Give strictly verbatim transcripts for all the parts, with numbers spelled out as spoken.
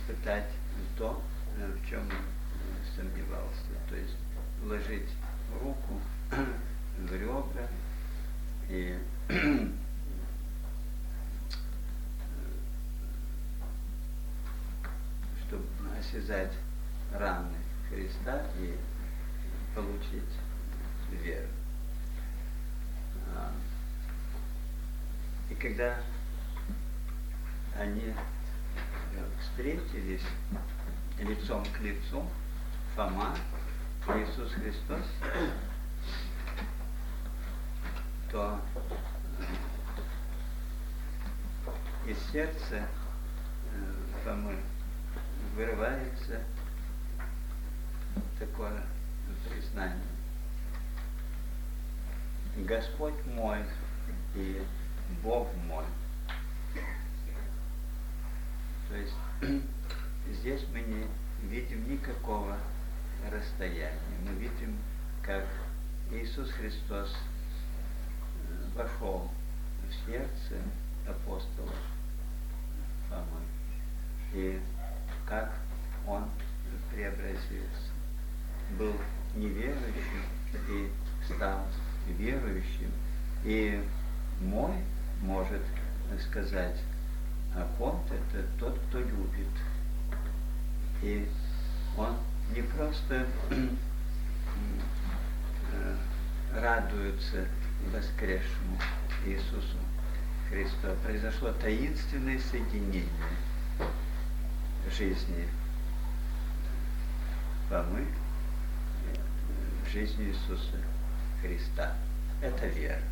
испытать то, в чем он сомневался. То есть вложить руку в ребра и чтобы осязать раны Христа и получить веру. И когда они встретились лицом к лицу, Фома и Иисус Христос, то из сердца Фомы вырывается такое признание: Господь мой и Бог мой. То есть здесь мы не видим никакого расстояния. Мы видим, как Иисус Христос вошел в сердце апостола Фомы, и как он преобразился. Был неверующим и стал верующим. И мой может сказать: Апонт — это тот, кто любит. И он не просто радуется воскресшему Иисусу Христу, а произошло таинственное соединение жизни Фомы в жизни Иисуса Христа. Это вера.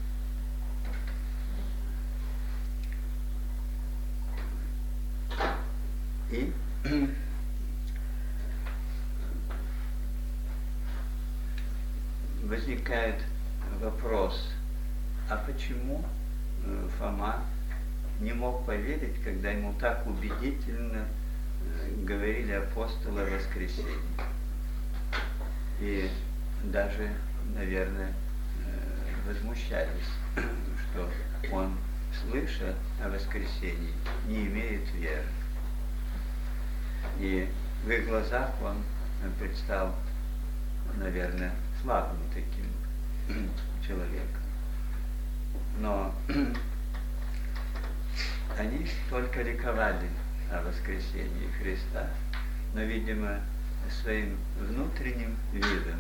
И возникает вопрос: а почему Фома не мог поверить, когда ему так убедительно говорили апостолы о воскресении? И даже, наверное, возмущались, что он, слыша о воскресении, не имеет веры. И в их глазах он предстал, наверное, слабым таким человеком. Но они только ликовали о воскресении Христа, но, видимо, своим внутренним видом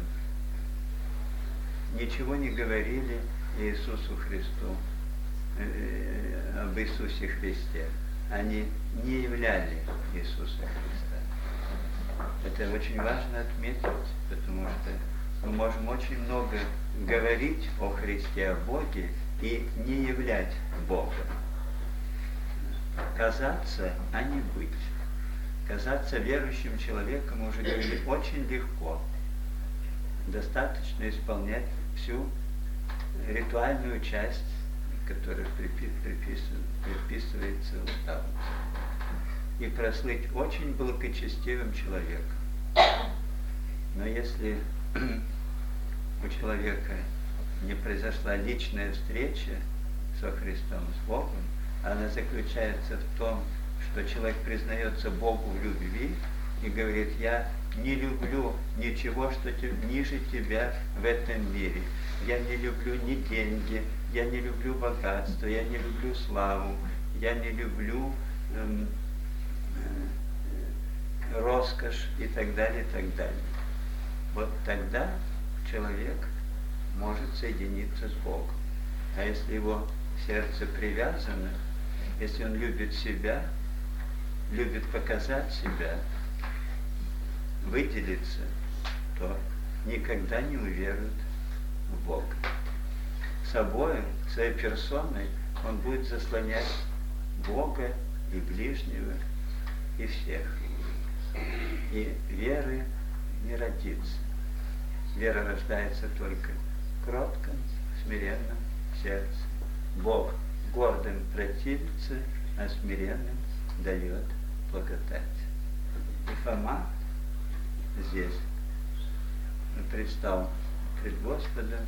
ничего не говорили Иисусу Христу, э, об Иисусе Христе. Они не являли Иисуса Христа. Это очень важно отметить, потому что мы можем очень много говорить о Христе, о Боге, и не являть Бога. Казаться, а не быть. Казаться верующим человеком, мы уже говорили, очень легко. Достаточно исполнять всю ритуальную часть, которая приписывается уставу, и прослыть очень благочестивым человеком. Но если у человека не произошла личная встреча со Христом, с Богом, она заключается в том, что человек признается Богу в любви и говорит: я не люблю ничего, что ниже тебя в этом мире. Я не люблю ни деньги, я не люблю богатство, я не люблю славу, я не люблю эм, э, роскошь и так далее, и так далее. Вот тогда человек может соединиться с Богом. А если его сердце привязано, если он любит себя, любит показать себя, выделиться, то никогда не уверует в Бога. Собой, своей персоной он будет заслонять Бога и ближнего, и всех. И веры не родится. Вера рождается только в кротком, смиренном сердце. Бог гордым противится, а смиренным дает благодать. И Фома здесь предстал пред Господом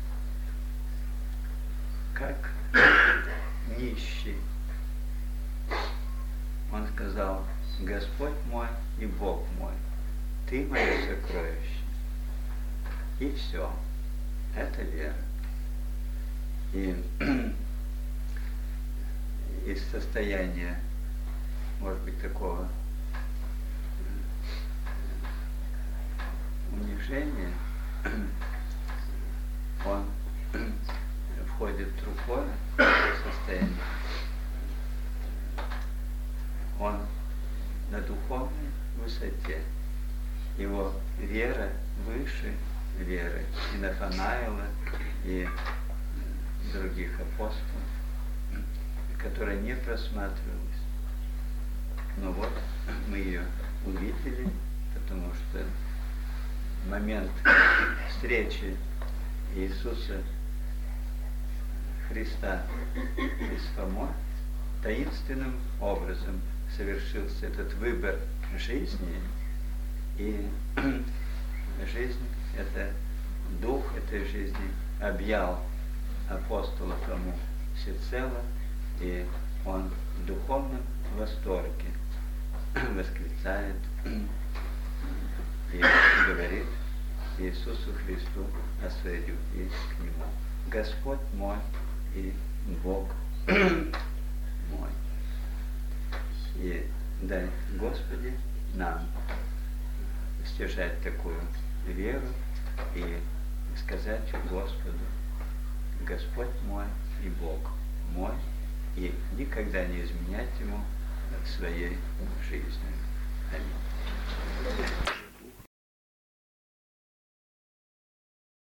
как нищий. Он сказал: Господь мой и Бог мой, Ты мое сокровище. И все. Это вера. И из состояния, может быть, такого унижения, он входит в другое состояние. Он на духовной высоте. Его вера выше веры и Нафанаила, и других апостолов, которая не просматривалась. Но вот мы ее увидели, потому что момент встречи Иисуса Христа с Фомой таинственным образом совершился этот выбор жизни, и жизнь, это дух этой жизни объял апостола Фому всецело, и он в духовном восторге восклицает и говорит Иисусу Христу о своей любви к Нему. Господь мой и Бог мой. И дай, Господи, нам стяжать такую веру и сказать Господу: Господь мой и Бог мой, и никогда не изменять Ему своей жизнью. Аминь.